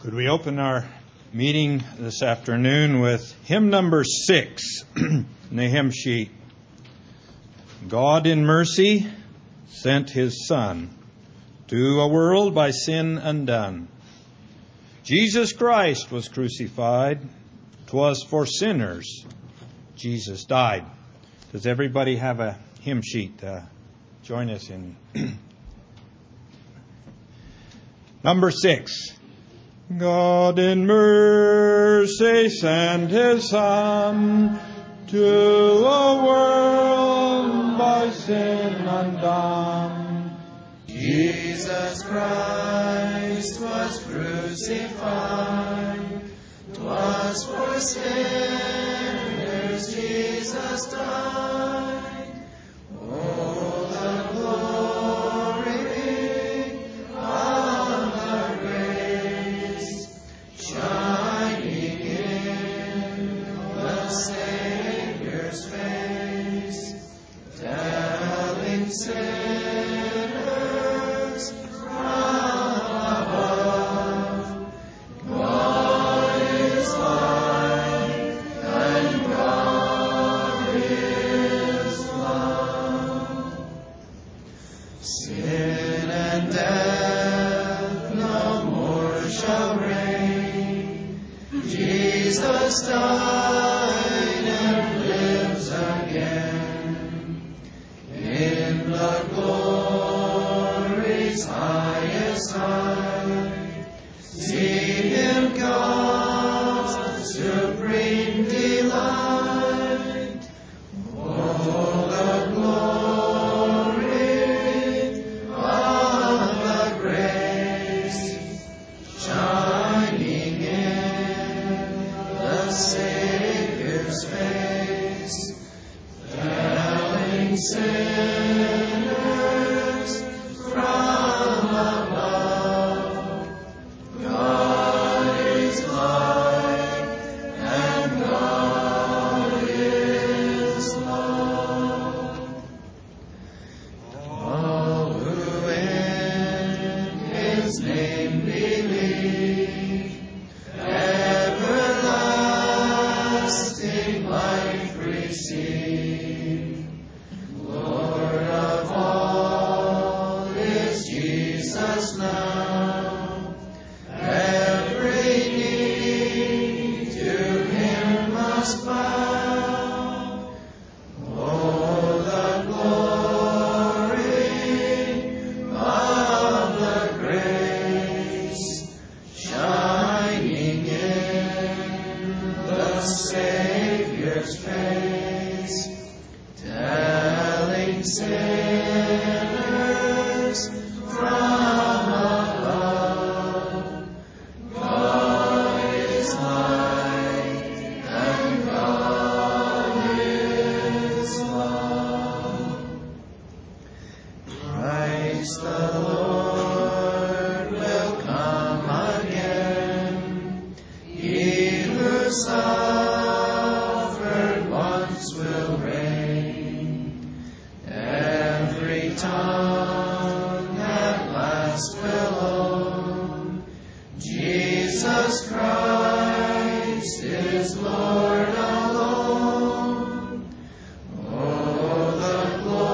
Could we open our meeting this afternoon with hymn number 6 in the hymn sheet? God in mercy sent His Son to a world by sin undone. Jesus Christ was crucified. 'Twas for sinners Jesus died. Does everybody have a hymn sheet? Join us in number 6. God in mercy sent His Son to a world by sin undone. Jesus Christ was crucified. 'Twas for sinners Jesus died. Oh, the glory of the grace shining in the Savior's face, telling sinners from above, God is light and God is love. Sin and death no more shall reign. Jesus died and lives again in the glory's highest height. See Him, God's supreme delight. Oh, the glory of the grace shining in the Savior's face, telling sinners from above, God is light and God is love. All who in His name believe, everlasting life receive. Lord of all is Jesus now. Every knee to Him must bow. Oh, the glory of the grace shining in the Savior's face, telling sinners from above, God is light and God is love. Christ the Lord will come again. He who suffered once will reign. Every tongue at last will own Jesus Christ is Lord alone. Oh, the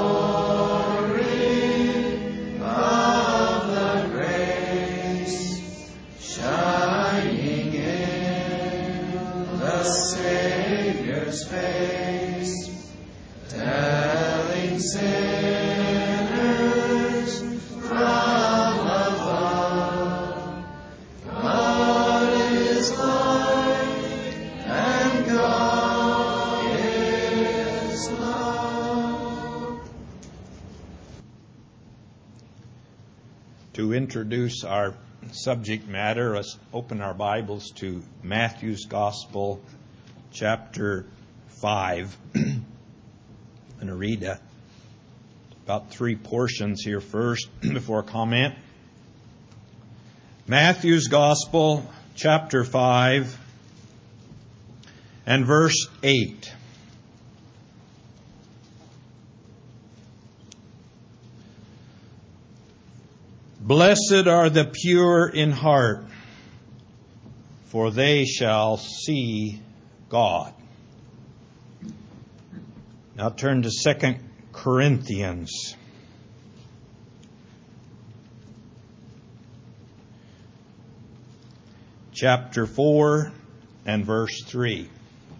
glory of the grace shining in the Savior's face, telling sinners from above, God is light and God is love. To introduce our subject matter, let's open our Bibles to Matthew's Gospel, chapter 5. I'm going to read about 3 portions here first before comment. Matthew's Gospel, chapter 5, and verse 8. Blessed are the pure in heart, for they shall see God. Now turn to 2 Corinthians. Chapter 4 and verse 3.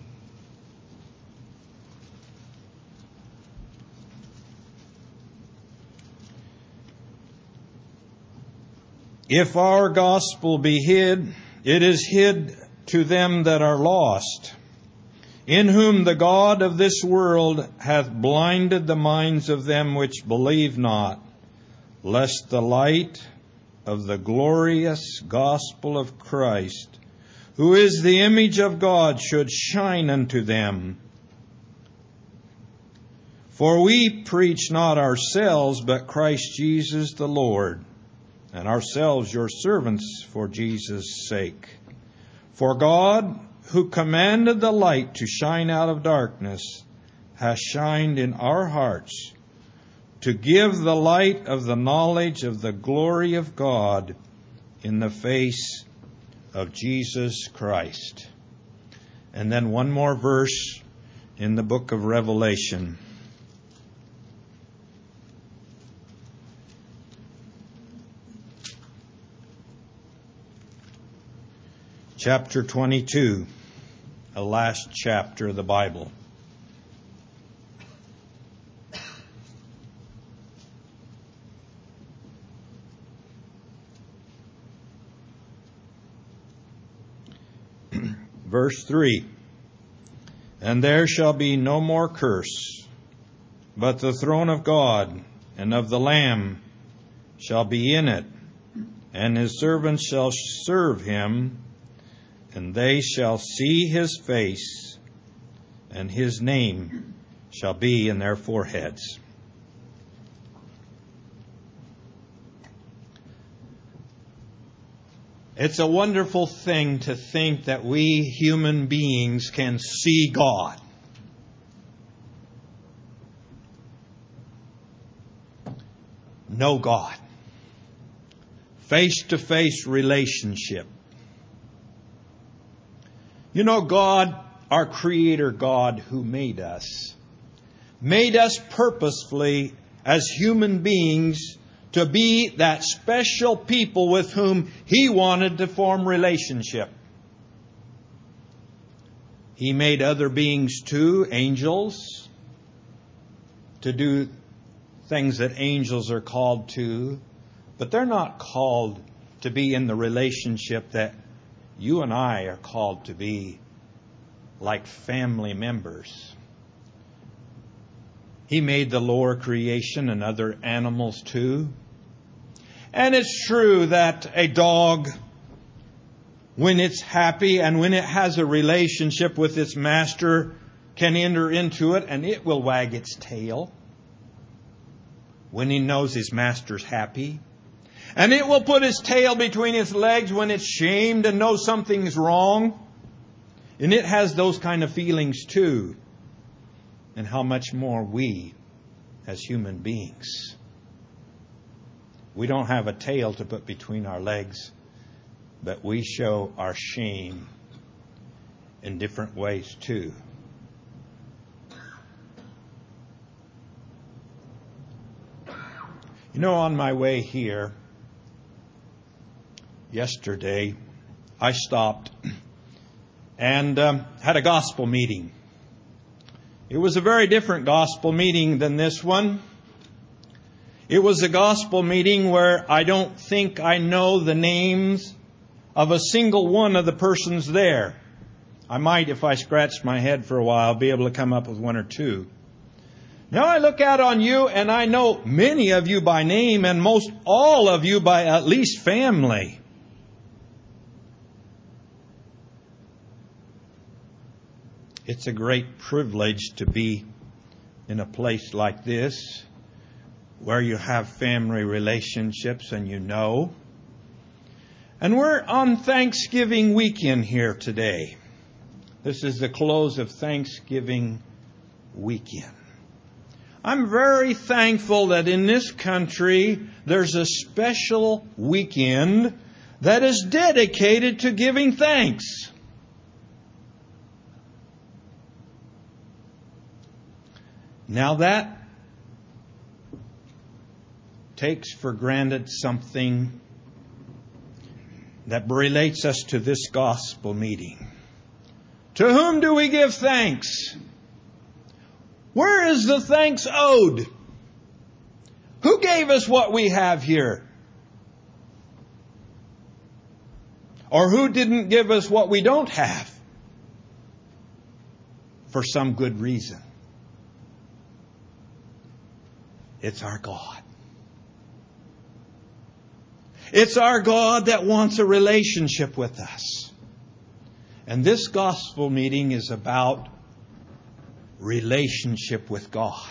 If our gospel be hid, it is hid to them that are lost, in whom the God of this world hath blinded the minds of them which believe not, lest the light of the glorious gospel of Christ, who is the image of God, should shine unto them. For we preach not ourselves, but Christ Jesus the Lord, and ourselves your servants for Jesus' sake. For God, who commanded the light to shine out of darkness, hath shined in our hearts, to give the light of the knowledge of the glory of God in the face of Jesus Christ. And then one more verse in the book of Revelation. Chapter 22, the last chapter of the Bible. Verse 3. And there shall be no more curse, but the throne of God and of the Lamb shall be in it, and his servants shall serve him, and they shall see his face, and his name shall be in their foreheads. It's a wonderful thing to think that we human beings can see God. Know God. Face-to-face relationship. You know, God, our Creator God who made us purposefully as human beings to be that special people with whom He wanted to form relationship. He made other beings too, angels, to do things that angels are called to, but they're not called to be in the relationship that you and I are called to be, like family members. He made the lower creation and other animals too. And it's true that a dog, when it's happy and when it has a relationship with its master, can enter into it and it will wag its tail when he knows his master's happy. And it will put its tail between its legs when it's shamed and knows something's wrong. And it has those kind of feelings too. And how much more we as human beings. We don't have a tail to put between our legs, but we show our shame in different ways too. You know, on my way here yesterday, I stopped and had a gospel meeting. It was a very different gospel meeting than this one. It was a gospel meeting where I don't think I know the names of a single one of the persons there. I might, if I scratched my head for a while, be able to come up with one or two. Now I look out on you and I know many of you by name and most all of you by at least family. It's a great privilege to be in a place like this where you have family relationships and you know. And we're on Thanksgiving weekend here today. This is the close of Thanksgiving weekend. I'm very thankful that in this country there's a special weekend that is dedicated to giving thanks. Now that takes for granted something that relates us to this gospel meeting. To whom do we give thanks? Where is the thanks owed? Who gave us what we have here? Or who didn't give us what we don't have? For some good reason. It's our God. It's our God that wants a relationship with us. And this gospel meeting is about relationship with God.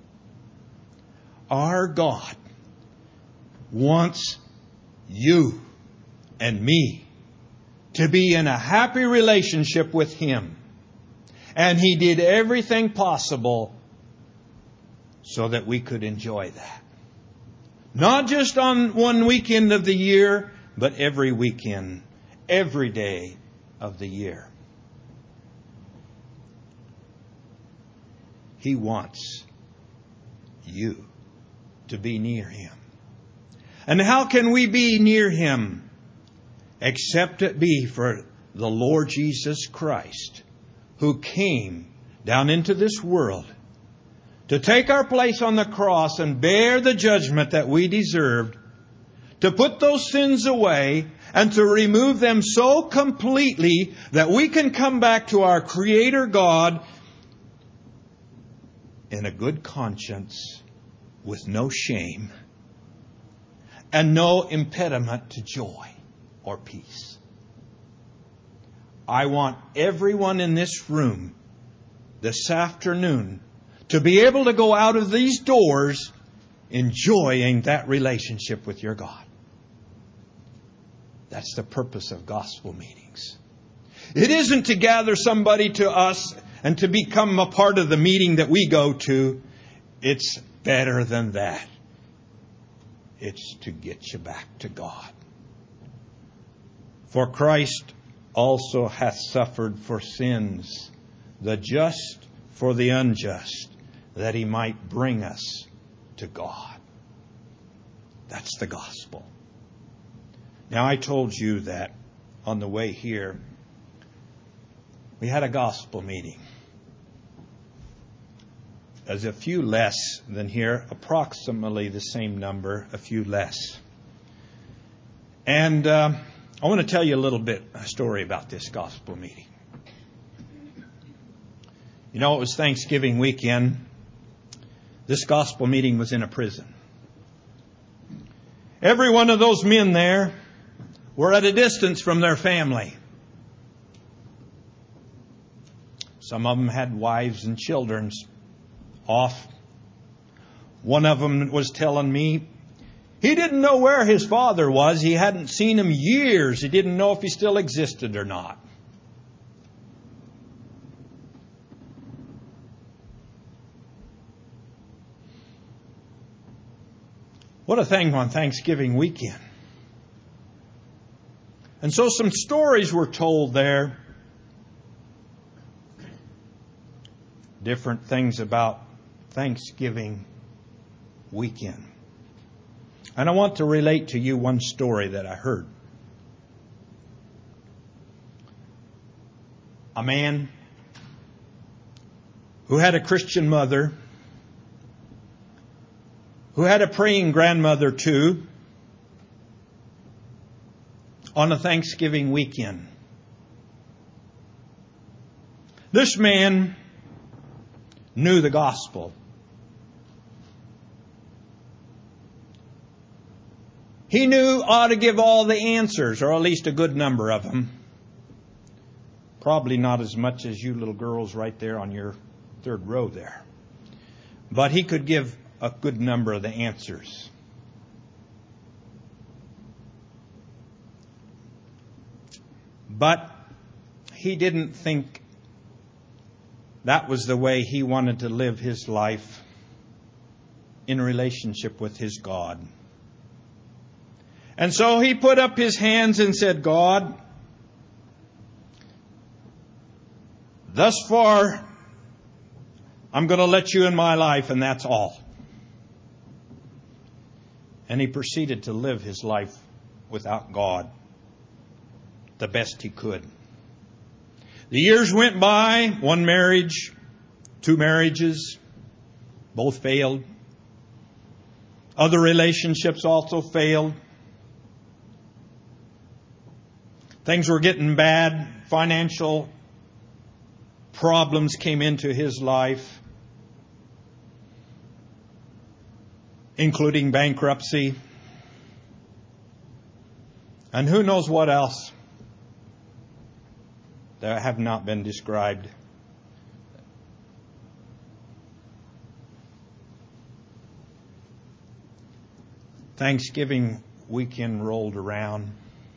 Our God wants you and me to be in a happy relationship with Him. And He did everything possible so that we could enjoy that. Not just on one weekend of the year, but every weekend, every day of the year. He wants you to be near Him. And how can we be near Him? Except it be for the Lord Jesus Christ, who came down into this world to take our place on the cross and bear the judgment that we deserved, to put those sins away and to remove them so completely that we can come back to our Creator God in a good conscience, with no shame and no impediment to joy or peace. I want everyone in this room this afternoon to be able to go out of these doors enjoying that relationship with your God. That's the purpose of gospel meetings. It isn't to gather somebody to us and to become a part of the meeting that we go to. It's better than that. It's to get you back to God. For Christ also hath suffered for sins, the just for the unjust, that He might bring us to God. That's the gospel. Now, I told you that on the way here, we had a gospel meeting. There's a few less than here, approximately the same number, a few less. And I want to tell you a story about this gospel meeting. You know, it was Thanksgiving weekend. This gospel meeting was in a prison. Every one of those men there were at a distance from their family. Some of them had wives and children off. One of them was telling me he didn't know where his father was. He hadn't seen him years. He didn't know if he still existed or not. What a thing on Thanksgiving weekend. And so some stories were told there. Different things about Thanksgiving weekend. And I want to relate to you one story that I heard. A man who had a Christian mother, who had a praying grandmother too, on a Thanksgiving weekend. This man knew the gospel. He knew ought to give all the answers, or at least a good number of them. Probably not as much as you little girls right there on your third row there. But he could give a good number of the answers. But he didn't think that was the way he wanted to live his life in relationship with his God. And so he put up his hands and said, God, thus far, I'm going to let you in my life, and that's all. And he proceeded to live his life without God the best he could. The years went by, one marriage, two marriages, both failed. Other relationships also failed. Things were getting bad. Financial problems came into his life, including bankruptcy. And who knows what else that have not been described. Thanksgiving weekend rolled around.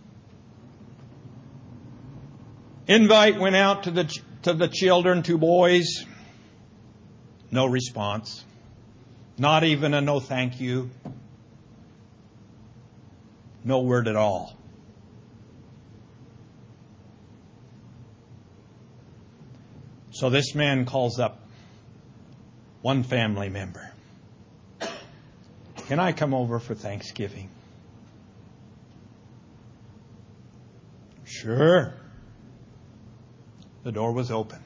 Invite went out to the children, 2 boys. No response. Not even a no thank you. No word at all. So this man calls up one family member. Can I come over for Thanksgiving? Sure. The door was open.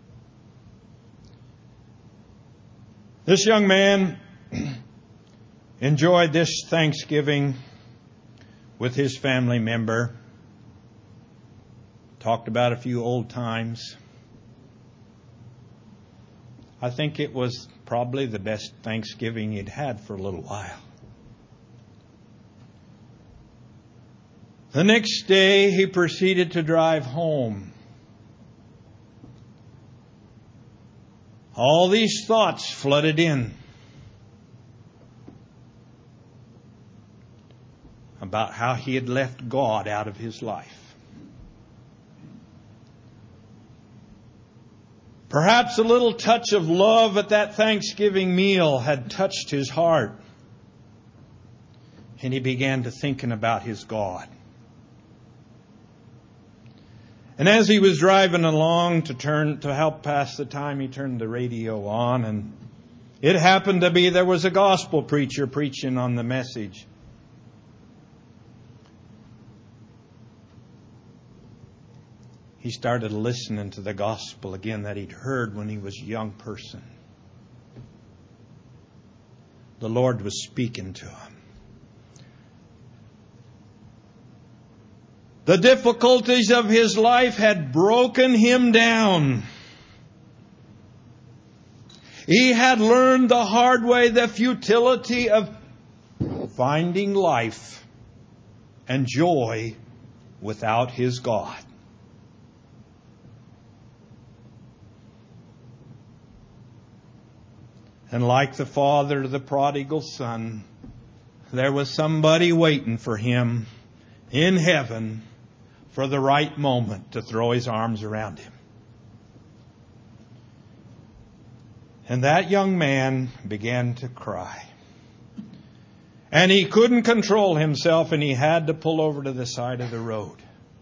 This young man enjoyed this Thanksgiving with his family member. Talked about a few old times. I think it was probably the best Thanksgiving he'd had for a little while. The next day, he proceeded to drive home. All these thoughts flooded in about how he had left God out of his life. Perhaps a little touch of love at that Thanksgiving meal had touched his heart. And he began to thinking about his God. And as he was driving along to help pass the time, he turned the radio on, and it happened to be there was a gospel preacher preaching on the message. He started listening to the gospel again that he'd heard when he was a young person. The Lord was speaking to him. The difficulties of his life had broken him down. He had learned the hard way the futility of finding life and joy without his God. And like the father of the prodigal son, there was somebody waiting for him in heaven for the right moment to throw his arms around him. And that young man began to cry. And he couldn't control himself, and he had to pull over to the side of the road.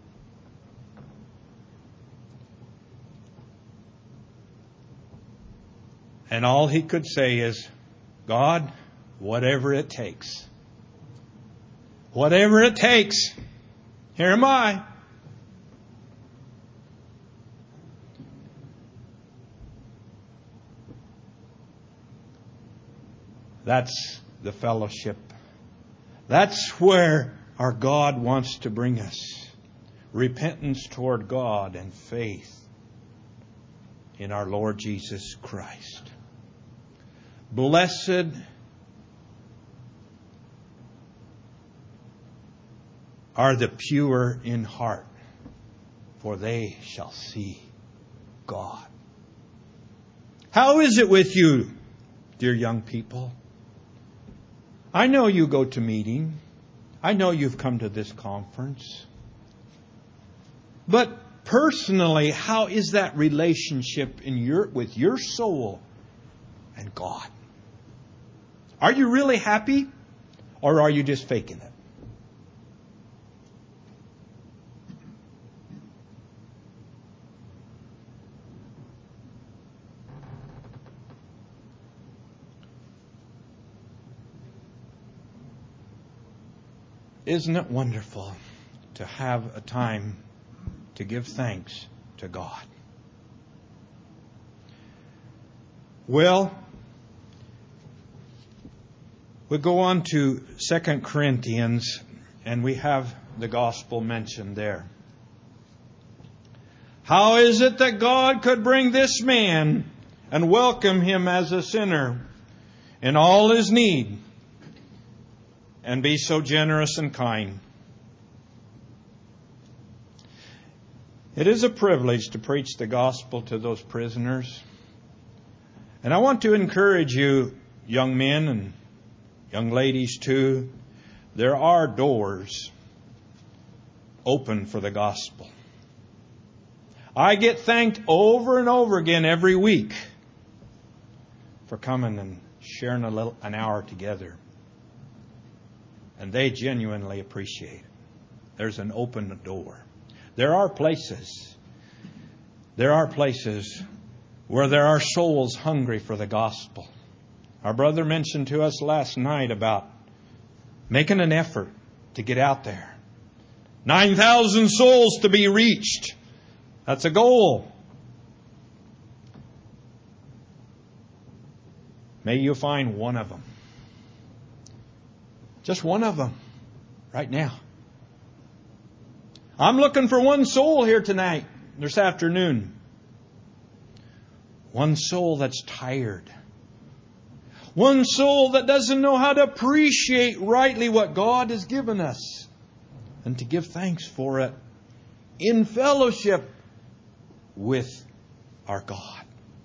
And all he could say is, God, whatever it takes. Whatever it takes. Here am I. That's the fellowship. That's where our God wants to bring us. Repentance toward God and faith in our Lord Jesus Christ. Blessed are the pure in heart, for they shall see God. How is it with you, dear young people? I know you go to meeting. I know you've come to this conference. But personally, how is that relationship with your soul and God? Are you really happy, or are you just faking it? Isn't it wonderful to have a time to give thanks to God? Well, we go on to 2 Corinthians, and we have the gospel mentioned there. How is it that God could bring this man and welcome him as a sinner in all his need and be so generous and kind? It is a privilege to preach the gospel to those prisoners. And I want to encourage you, young men and young ladies too, there are doors open for the gospel. I get thanked over and over again every week for coming and sharing an hour together. And they genuinely appreciate it. There's an open door. There are places where there are souls hungry for the gospel. Our brother mentioned to us last night about making an effort to get out there. 9,000 souls to be reached. That's a goal. May you find one of them. Just one of them right now. I'm looking for one soul here tonight, this afternoon. One soul that's tired. One soul that doesn't know how to appreciate rightly what God has given us and to give thanks for it in fellowship with our God.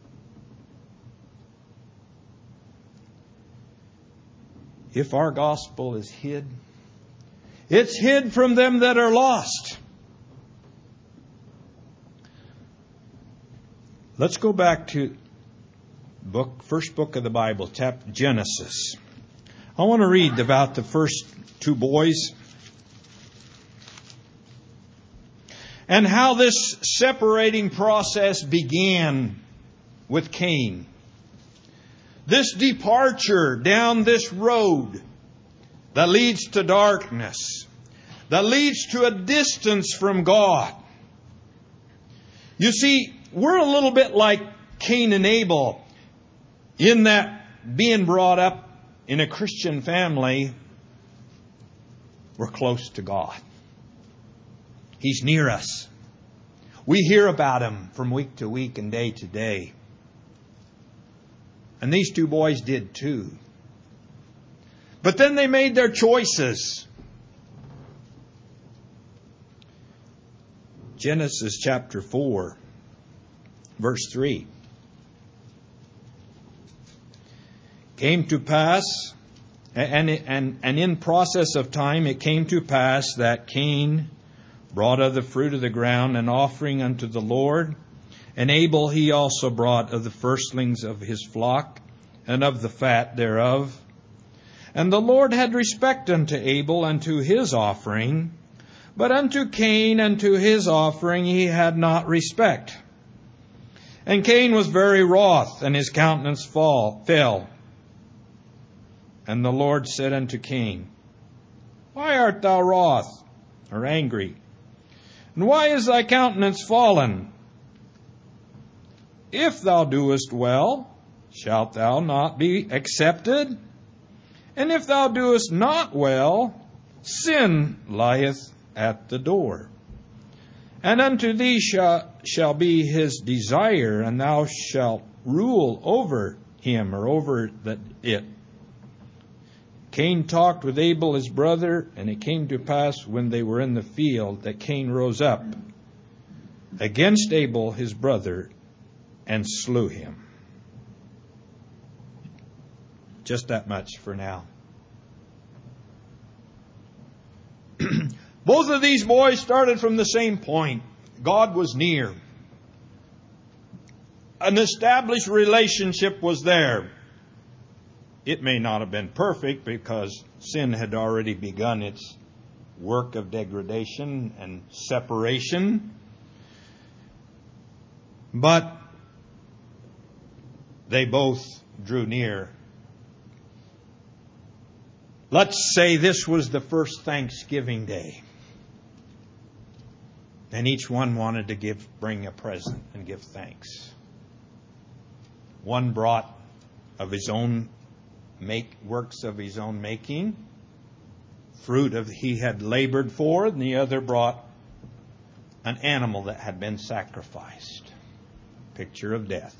If our gospel is hid, it's hid from them that are lost. Let's go back to first book of the Bible, chapter Genesis. I want to read about the first two boys and how this separating process began with Cain. This departure down this road that leads to darkness, that leads to a distance from God. You see, we're a little bit like Cain and Abel in that being brought up in a Christian family, we're close to God. He's near us. We hear about Him from week to week and day to day. And these two boys did too. But then they made their choices. Genesis chapter 4, verse 3. Came to pass, and in process of time it came to pass that Cain brought of the fruit of the ground an offering unto the Lord, and Abel he also brought of the firstlings of his flock, and of the fat thereof. And the Lord had respect unto Abel and to his offering, but unto Cain and to his offering he had not respect. And Cain was very wroth, and his countenance fell. And the Lord said unto Cain, Why art thou wroth, or angry? And why is thy countenance fallen? If thou doest well, shalt thou not be accepted? And if thou doest not well, sin lieth at the door. And unto thee shall be his desire, and thou shalt rule over him, or over it. Cain talked with Abel his brother, and it came to pass when they were in the field that Cain rose up against Abel his brother and slew him. Just that much for now. Both of these boys started from the same point. God was near. An established relationship was there. It may not have been perfect because sin had already begun its work of degradation and separation. But they both drew near. Let's say this was the first Thanksgiving Day. And each one wanted to bring a present and give thanks. One brought of his own works of his own making, fruit of he had labored for, and the other brought an animal that had been sacrificed. Picture of death.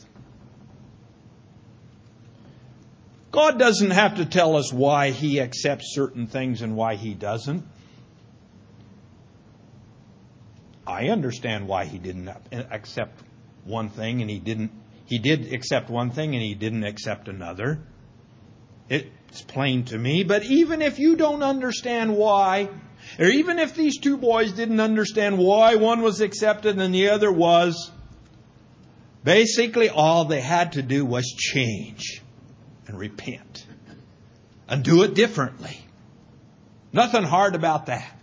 God doesn't have to tell us why He accepts certain things and why He doesn't. I understand why He didn't accept one thing and He did accept one thing and He didn't accept another. It's plain to me. But even if you don't understand why, or even if these two boys didn't understand why one was accepted and the other was, basically all they had to do was change and repent and do it differently. Nothing hard about that.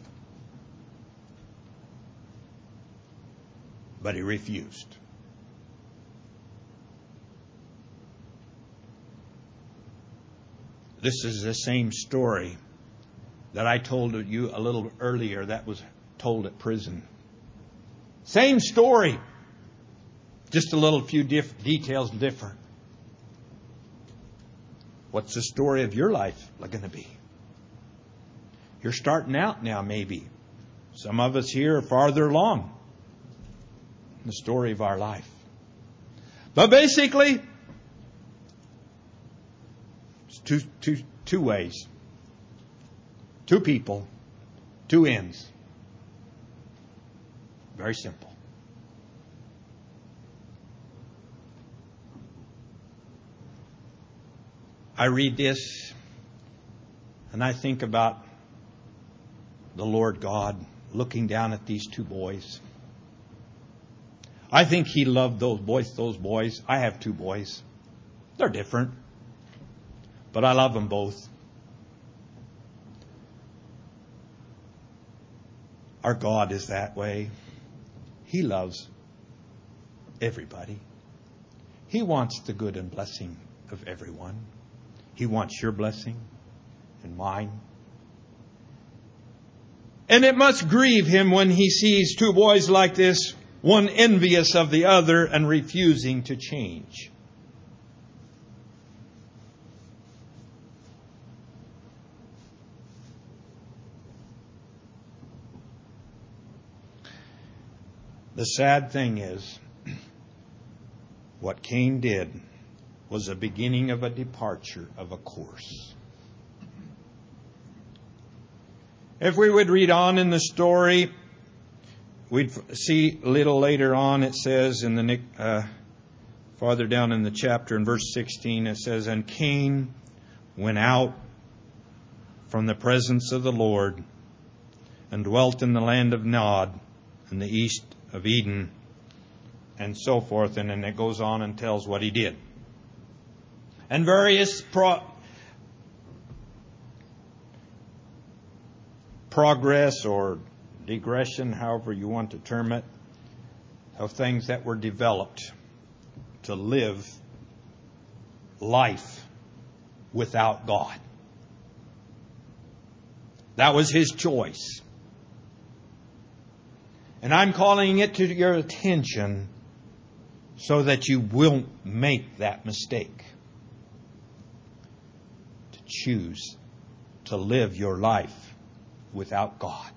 But he refused. This is the same story that I told you a little earlier that was told at prison. Same story. Just a little few details different. What's the story of your life going to be? You're starting out now, maybe. Some of us here are farther along in the story of our life. But basically, it's two ways. Two people, two ends. Very simple. I read this and I think about the Lord God looking down at these two boys. I think He loved those boys. I have two boys. They're different, but I love them both. Our God is that way. He loves everybody. He wants the good and blessing of everyone. He wants your blessing and mine. And it must grieve Him when He sees two boys like this, one envious of the other and refusing to change. The sad thing is, what Cain did was the beginning of a departure of a course. If we would read on in the story, we'd see a little later on, it says in the farther down in the chapter in verse 16, it says, "And Cain went out from the presence of the Lord and dwelt in the land of Nod in the east of Eden," and so forth. And then it goes on and tells what he did. And various progress or digression, however you want to term it, of things that were developed to live life without God. That was his choice. And I'm calling it to your attention so that you won't make that mistake. To choose to live your life without God.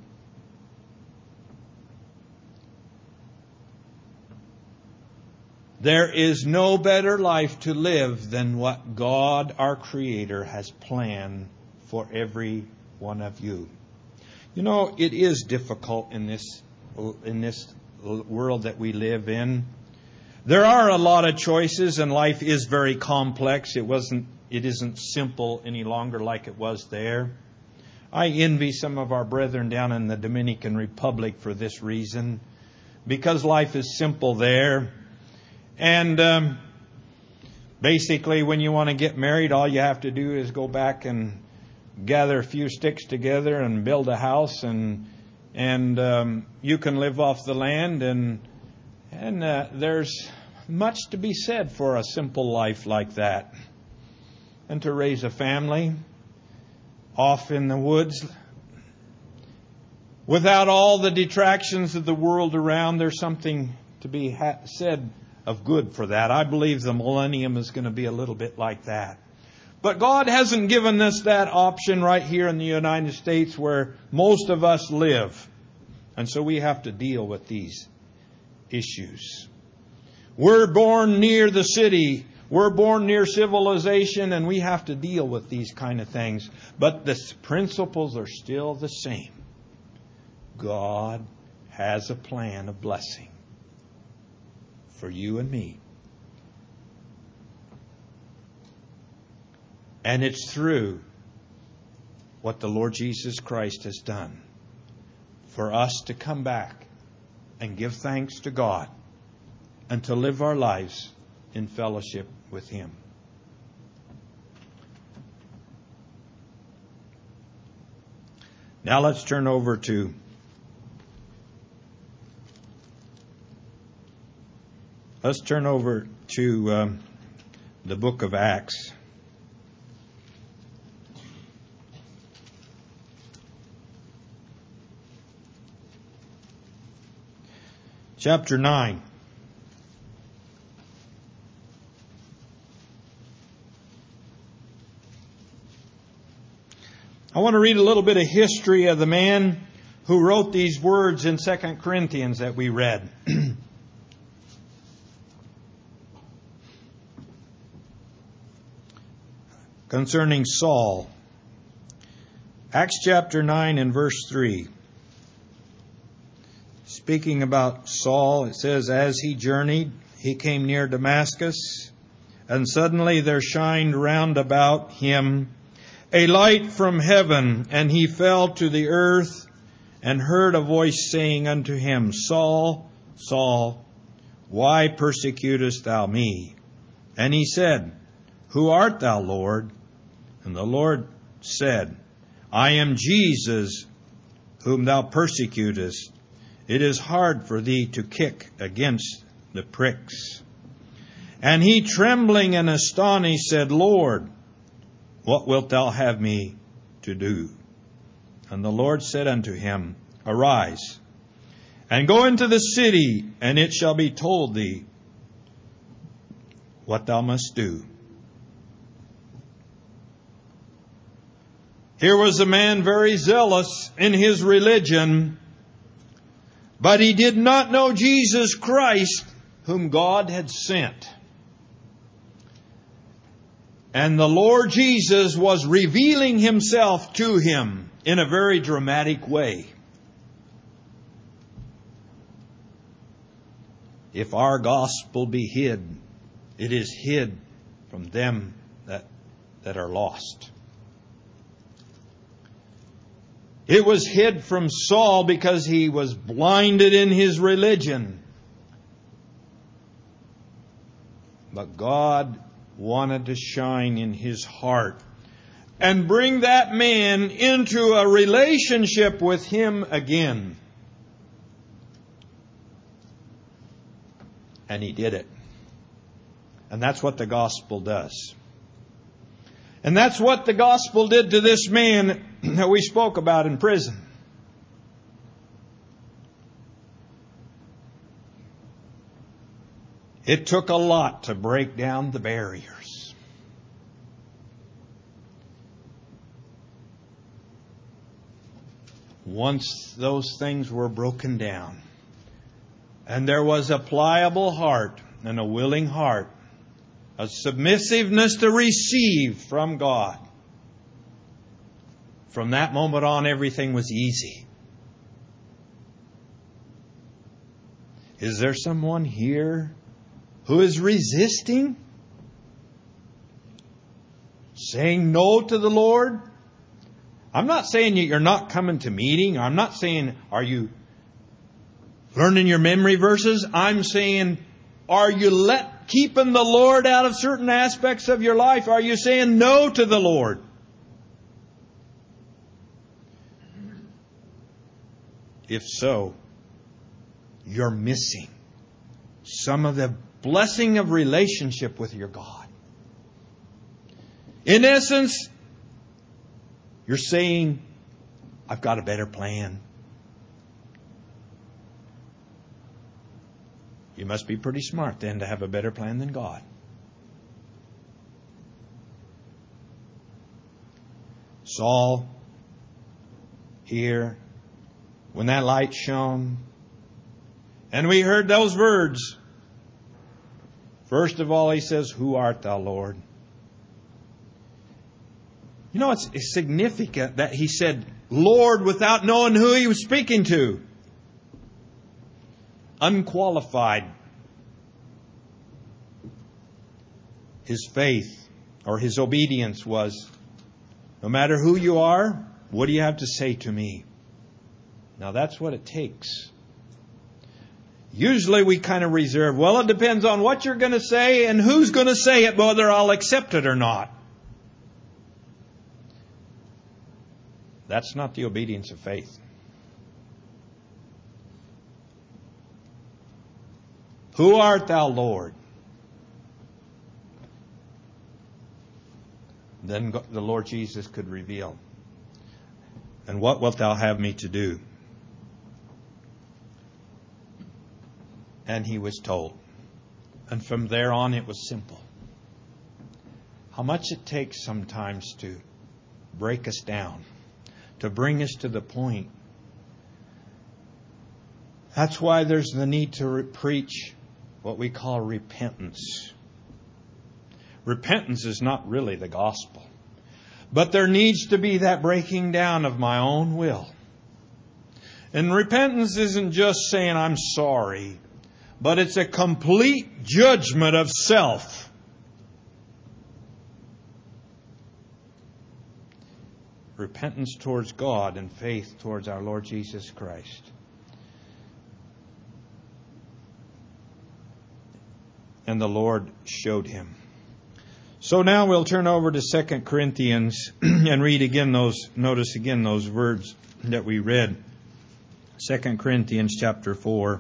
There is no better life to live than what God, our Creator, has planned for every one of you. You know, it is difficult in this world that we live in. There are a lot of choices, and life is very complex. It isn't simple any longer like it was there. I envy some of our brethren down in the Dominican Republic for this reason, because life is simple there. And basically, when you want to get married, all you have to do is go back and gather a few sticks together and build a house, and you can live off the land. And there's much to be said for a simple life like that, and to raise a family. off in the woods. Without all the detractions of the world around, there's something to be said of good for that. I believe the millennium is going to be a little bit like that. But God hasn't given us that option right here in the United States where most of us live. And so we have to deal with these issues. We're born near the city. We're born near civilization, and we have to deal with these kind of things. But the principles are still the same. God has a plan of blessing for you and me. And it's through what the Lord Jesus Christ has done for us to come back and give thanks to God and to live our lives in fellowship with Him. Now let's turn over to the book of Acts. Chapter 9. I want to read a little bit of history of the man who wrote these words in 2 Corinthians that we read. Concerning Saul. Acts chapter 9 and verse 3. Speaking about Saul, it says, as he journeyed, he came near Damascus, and suddenly there shined round about him a light from heaven, and he fell to the earth, and heard a voice saying unto him, Saul, Saul, why persecutest thou me? And he said, Who art thou, Lord? And the Lord said, I am Jesus, whom thou persecutest. It is hard for thee to kick against the pricks. And he, trembling and astonished, said, Lord, what wilt thou have me to do? And the Lord said unto him, Arise, and go into the city, and it shall be told thee what thou must do. Here was a man very zealous in his religion, but he did not know Jesus Christ, whom God had sent. And the Lord Jesus was revealing Himself to him in a very dramatic way. If our gospel be hid, it is hid from them that are lost. It was hid from Saul because he was blinded in his religion. But God wanted to shine in his heart and bring that man into a relationship with Him again. And He did it. And that's what the gospel does. And that's what the gospel did to this man that we spoke about in prison. It took a lot to break down the barriers. Once those things were broken down, and there was a pliable heart and a willing heart, a submissiveness to receive from God, from that moment on, everything was easy. Is there someone here who is resisting? Saying no to the Lord? I'm not saying you're not coming to meeting. I'm not saying, are you learning your memory verses? I'm saying, are you keeping the Lord out of certain aspects of your life? Are you saying no to the Lord? If so, you're missing some of the blessing of relationship with your God. In essence, You're saying, I've got a better plan. You must be pretty smart then to have a better plan than God. Saul, here, when that light shone, and we heard those words, first of all he says, "Who art thou, Lord?" You know, it's significant that he said, "Lord," without knowing who he was speaking to. Unqualified. His faith or his obedience was, no matter who you are, what do you have to say to me? Now that's what it takes. Usually we kind of reserve, well, it depends on what you're going to say and who's going to say it, whether I'll accept it or not. That's not the obedience of faith. Who art thou, Lord? Then the Lord Jesus could reveal, and what wilt thou have me to do? And he was told. And from there on it was simple. How much it takes sometimes to break us down, to bring us to the point. That's why there's the need to preach what we call repentance. Repentance is not really the gospel. But there needs to be that breaking down of my own will. And repentance isn't just saying I'm sorry, but it's a complete judgment of self. Repentance towards God and faith towards our Lord Jesus Christ. And the Lord showed him. So now we'll turn over to 2 Corinthians and read again notice again those words that we read. 2 Corinthians chapter 4,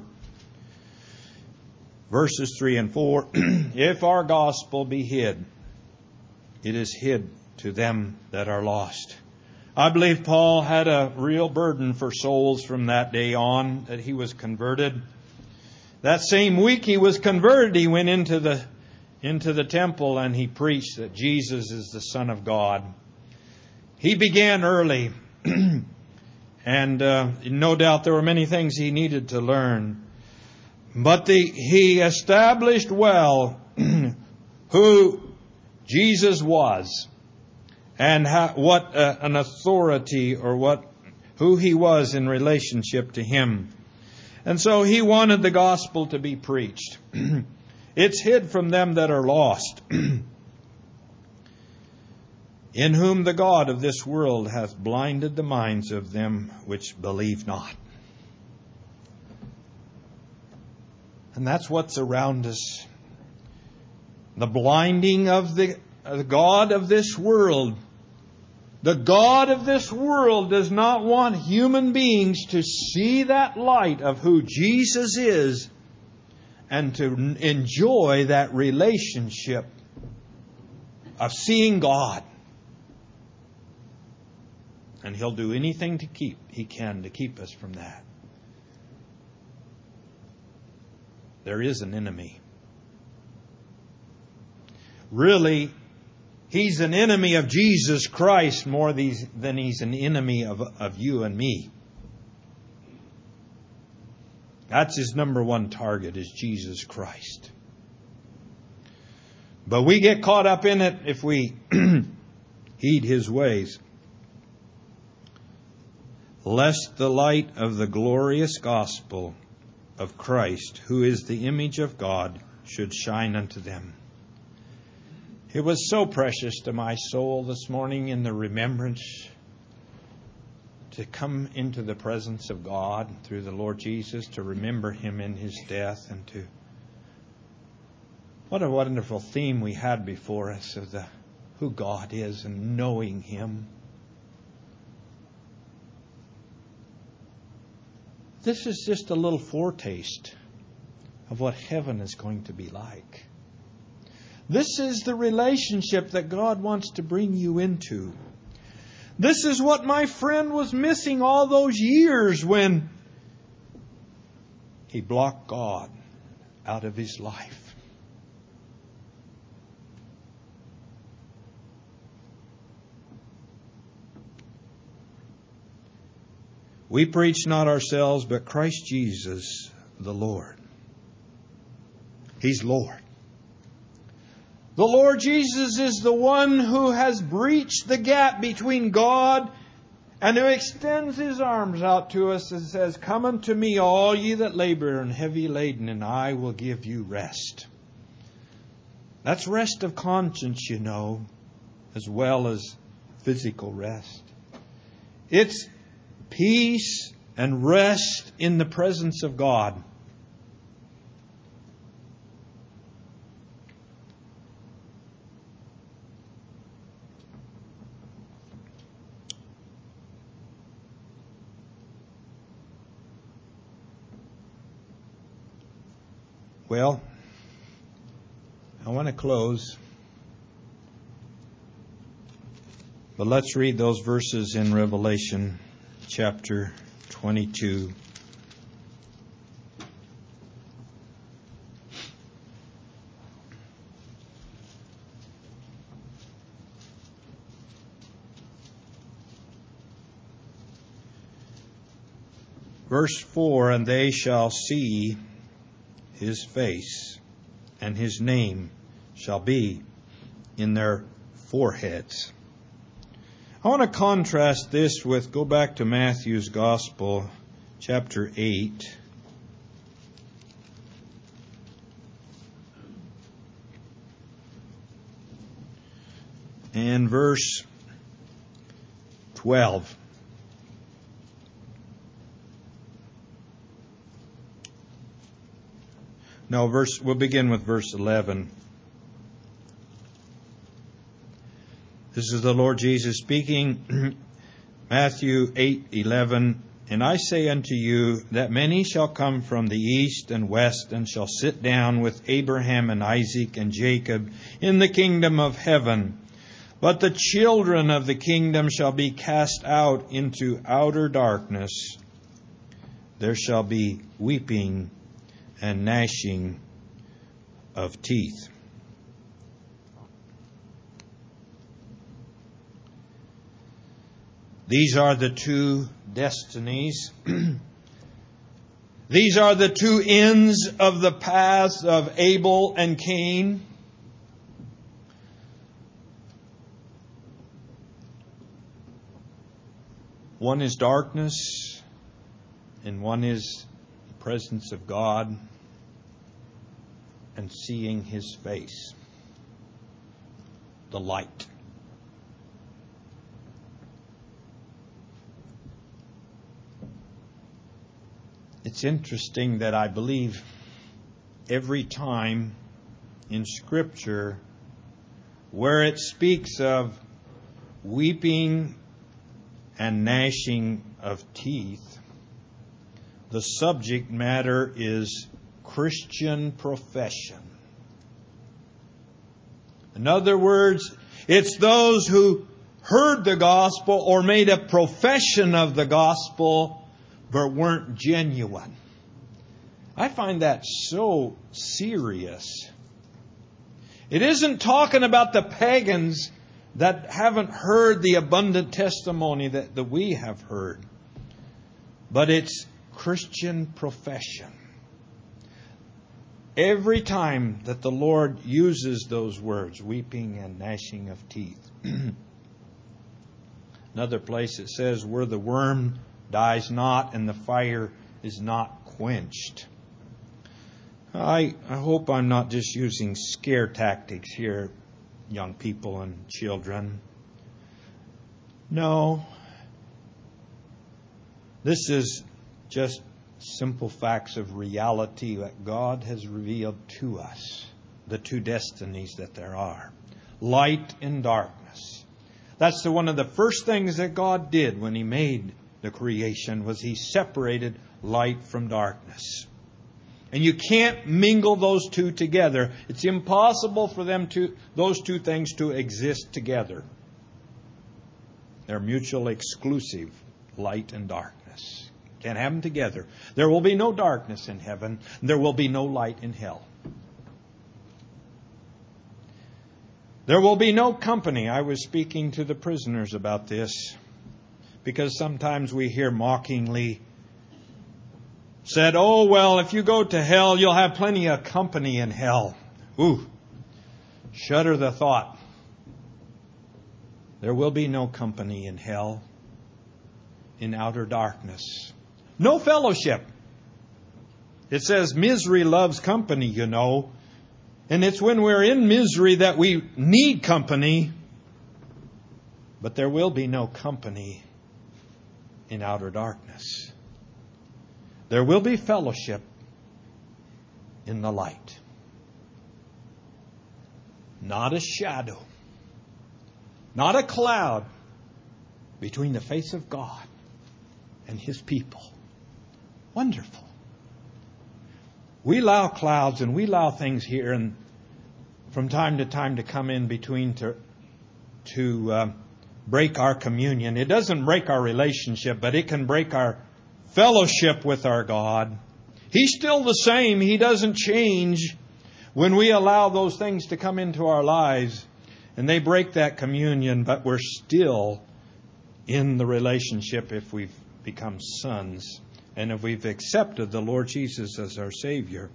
verses 3 and 4. If our gospel be hid, it is hid to them that are lost. I believe Paul had a real burden for souls from that day on that he was converted. That same week he was converted, he went into the temple and he preached that Jesus is the Son of God. He began early and no doubt there were many things he needed to learn. But he established well who Jesus was and what an authority or who he was in relationship to him. And so he wanted the gospel to be preached. It's hid from them that are lost, in whom the God of this world hath blinded the minds of them which believe not. And that's what's around us. The blinding of the God of this world. The God of this world does not want human beings to see that light of who Jesus is and to enjoy that relationship of seeing God. And He'll do anything He can to keep us from that. There is an enemy. Really, he's an enemy of Jesus Christ more than he's an enemy of you and me. That's his number one target, is Jesus Christ. But we get caught up in it if we heed his ways. Lest the light of the glorious gospel of Christ, who is the image of God, should shine unto them. It was so precious to my soul this morning in the remembrance to come into the presence of God through the Lord Jesus, to remember Him in His death, and to... What a wonderful theme we had before us of who God is and knowing Him. This is just a little foretaste of what heaven is going to be like. This is the relationship that God wants to bring you into. This is what my friend was missing all those years when he blocked God out of his life. We preach not ourselves, but Christ Jesus the Lord. He's Lord. The Lord Jesus is the one who has breached the gap between God and who extends His arms out to us and says, "Come unto me, all ye that labor and heavy laden, and I will give you rest." That's rest of conscience, you know, as well as physical rest. It's peace and rest in the presence of God. Well, I want to close, but let's read those verses in Revelation chapter 22. Verse 4, "And they shall see His face, and His name shall be in their foreheads." I want to contrast this with, go back to Matthew's Gospel, chapter 8. And verse 12. No, we'll begin with verse 11. This is the Lord Jesus speaking. Matthew 8:11. "And I say unto you that many shall come from the east and west, and shall sit down with Abraham and Isaac and Jacob in the kingdom of heaven. But the children of the kingdom shall be cast out into outer darkness. There shall be weeping and gnashing of teeth." These are the two destinies. These are the two ends of the paths of Abel and Cain. One is darkness, and one is the presence of God and seeing His face, the light. It's interesting that I believe every time in Scripture where it speaks of weeping and gnashing of teeth, the subject matter is Christian profession. In other words, it's those who heard the gospel or made a profession of the gospel but weren't genuine. I find that so serious. It isn't talking about the pagans that haven't heard the abundant testimony that we have heard, but it's Christian profession. Every time that the Lord uses those words, weeping and gnashing of teeth. Another place it says, "Where the worm dies not and the fire is not quenched." I hope I'm not just using scare tactics here, young people and children. No. This is just simple facts of reality that God has revealed to us. The two destinies that there are. Light and darkness. That's one of the first things that God did when He made the creation, was He separated light from darkness. And you can't mingle those two together. It's impossible for those two things to exist together. They're mutually exclusive, light and darkness. Can't have them together. There will be no darkness in heaven. There will be no light in hell. There will be no company. I was speaking to the prisoners about this because sometimes we hear mockingly said, "Oh, well, if you go to hell, you'll have plenty of company in hell." Ooh, shudder the thought. There will be no company in hell, in outer darkness. No fellowship. It says misery loves company, you know. And it's when we're in misery that we need company. But there will be no company in outer darkness. There will be fellowship in the light. Not a shadow. Not a cloud between the face of God and His people. Wonderful. We allow clouds and we allow things here and from time to time to come in between to break our communion. It doesn't break our relationship, but it can break our fellowship with our God. He's still the same. He doesn't change. When we allow those things to come into our lives and they break that communion, but we're still in the relationship if we've become sons and if we've accepted the Lord Jesus as our Savior.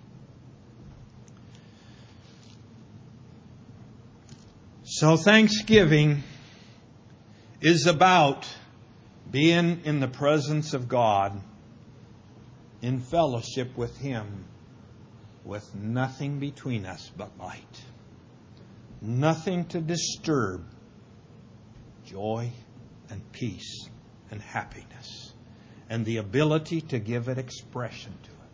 So Thanksgiving is about being in the presence of God, in fellowship with Him, with nothing between us but light. Nothing to disturb joy and peace and happiness, and the ability to give it expression to it.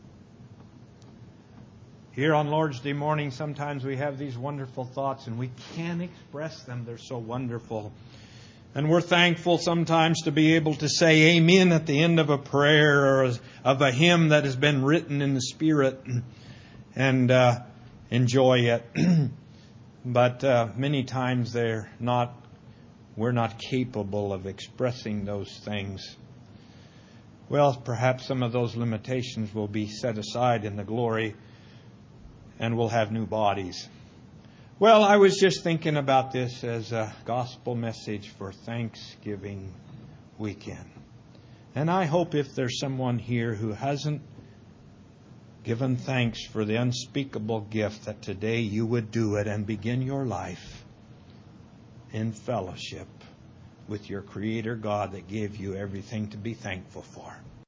Here on Lord's Day morning, sometimes we have these wonderful thoughts and we can't express them. They're so wonderful. And we're thankful sometimes to be able to say amen at the end of a prayer or of a hymn that has been written in the Spirit and enjoy it. But many times we're not capable of expressing those things. Well, perhaps some of those limitations will be set aside in the glory and we'll have new bodies. Well, I was just thinking about this as a gospel message for Thanksgiving weekend. And I hope if there's someone here who hasn't given thanks for the unspeakable gift, that today you would do it and begin your life in fellowship with your Creator God that gave you everything to be thankful for.